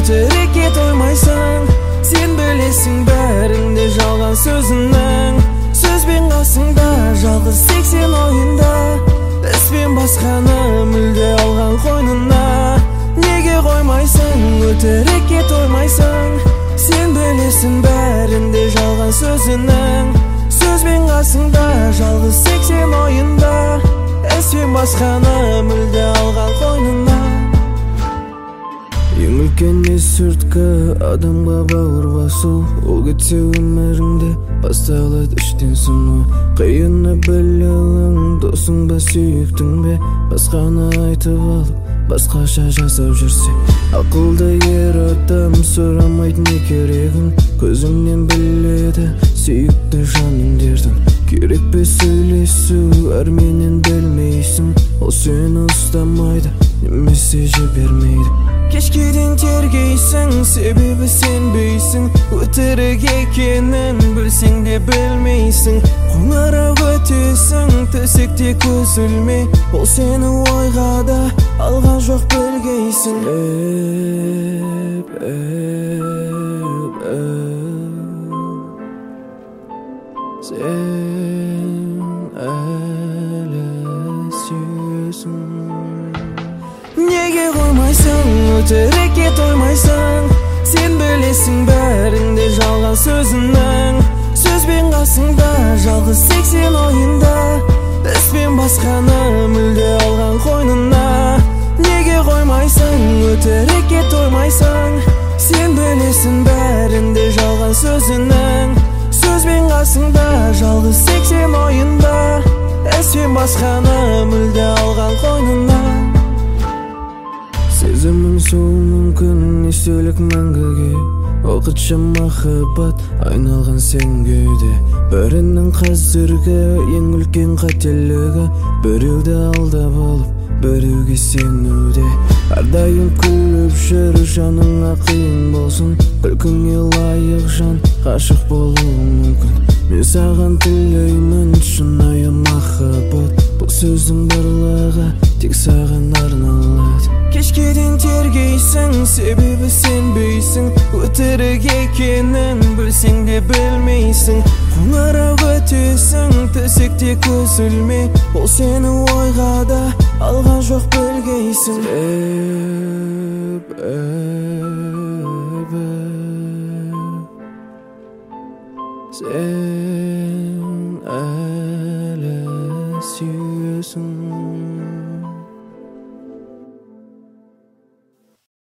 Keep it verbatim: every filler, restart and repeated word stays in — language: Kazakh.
өтірікке тоймайсың. Сен білесің бәрінде жалған сөзіңнің. Сөзбен қасыңда жалғыз сексен ойында. Іспен басқаны мүлде алған қойнына. Неге қоймайсың, өтірікке тоймайсың. Сен білесің бәрінде жалған сөзіңнің. Сөзбен қасыңда жалғыз сексен ойында. Іспен басқаны мүлде алған қойнына. Ең үлкен есірткі адамға бауыр басу. Ол кетсе өміріңде басталады іштен сыну. Қиыны білуің, досың ба сүйіктің бе? Басқаны айтып алып, басқаша жасап жүрсе. Ақылды ер адам сұрамайды не керегін. Көзіңнен біледі сүйікті жаның дертін. Керек бе сөйлесу, әрменен білмейсің. Ол сені ұстамайды, немесе жібермейді. Кешкеден тергейсің, себебі сенбейсің. Өтірік екенін білсең де білмейсің. Қоңырау өтесің, төсекте көз ілмей. Ол сені ойға да алған жоқ білгейсің. Эп, эп, эп, сен әлі сүйесің. Неге қоймайсың, өтірікке тоймайсың. Сен білесің бәрінде жалған сөзіңнің. Сөзбен қасыңда жалғыз сексен ойында. Іспен басқаны мүлде алған қойнына. Неге қоймайсың, өтірікке тоймайсың. Сен білесің бәрінде жалған сөзіңнің. Сөзбен қасыңда жалғыз сексен ойында. Іспен басқаны мүлде алған қойнына. Сезімің сол мүмкін естелік мәңгіге. Уақытша махаббат айналған сенге де. Бірінің қазіргі ең үлкен қателігі. Біреуді алдап алып, біреуге сенуде. Әрдайым күліп жүр, жаныңа қиын болсын. Күлкіңе лайық жан ғашық болуы мүмкін. Мен саған тілеймін шынайы махаббат. Бұл сөздің барлығы тек саған арналады. Кешкеден тергейсің, себебі сенбейсің. Өтірік екенін білсең де білмейсің. Қоңырау өтесің, төсекте көз ілмей. Ол сені ойға да алған жоқ білгейсің. Эп, эп, эп, сен